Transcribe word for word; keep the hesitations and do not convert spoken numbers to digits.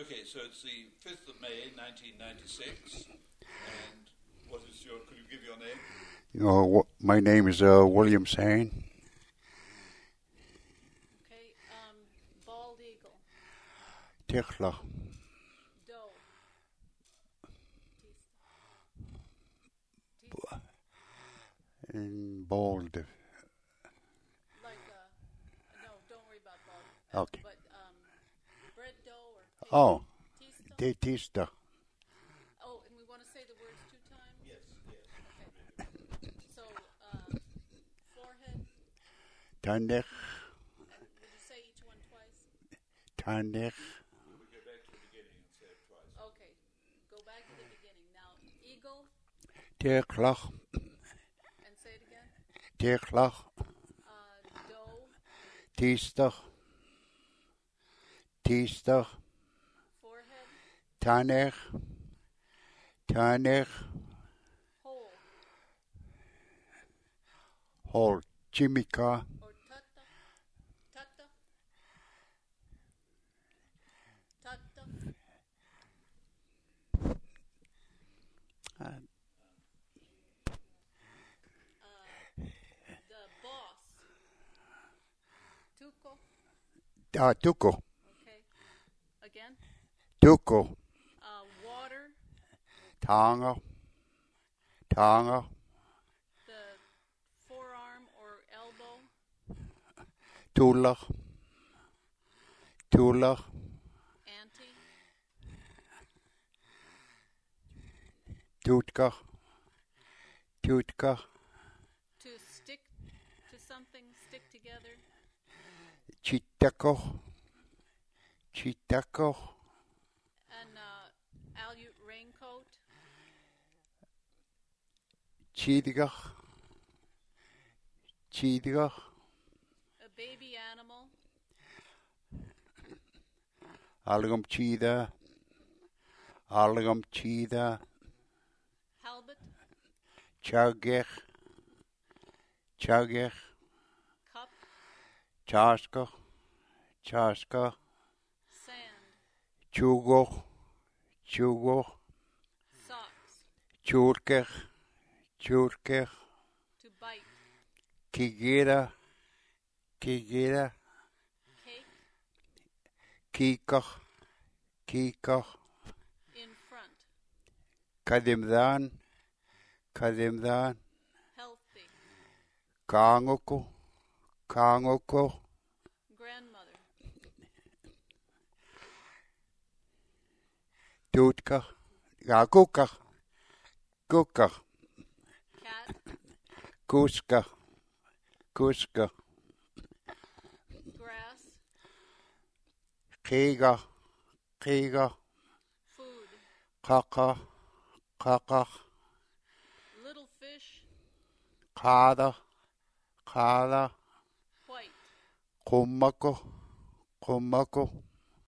Okay, so it's the fifth of May, nineteen ninety-six, and what is your, could you give your name? You know, my name is uh, William Sane. Okay, um, bald eagle. Tichla. Doe. And bald. Like, uh, no, don't worry about bald. Okay. But, um, bread dough or tista? Oh, Tista? de tista. Oh, and we want to say the words two times? Yes, yes. Okay. So, uh, forehead. Tanech. And would you say each one twice? Tanech. We go back to the beginning and say it twice. Okay. Go back to the beginning. Now, eagle. Tichla. And say it again. Tichla. Uh, doe. Tista. Tista. Forehead. Tanech. Tanech. Hole. Hol. Chimica. Or tutta. Tutta. Tutta. Uh, Uh, the boss. Tuco. ah, tuco. Okay. Again. Tuco. Uh, water. Tanga. Tanga. The forearm or elbow. Tula. Tula. Ante. Tutka. Tutka. To stick to something, stick together. Chitaco. Chitaco. An uh, Aleut raincoat. Chidiga. Chidiga. A baby animal. Algam chida. Algam chida. Halbut. Chagech. Chagech. Cup. Chaska. Chaska. Sand. Chugo. Chugo. Socks. Churkech. Churkech. To bite. Kigera. Kigera. Cake. Kikach. Kikach. In front. Kadimdan. Kadimdan. Healthy. Kangoko. Kangoko. Grandmother. Tutka. Ja, kukach. Kukach. Cat. Kuska. Kuska. Grass. Kiga. Kiga. Food. Kaka. Kaka. Little fish. Kada. Kada. White. Kummako. Kummako.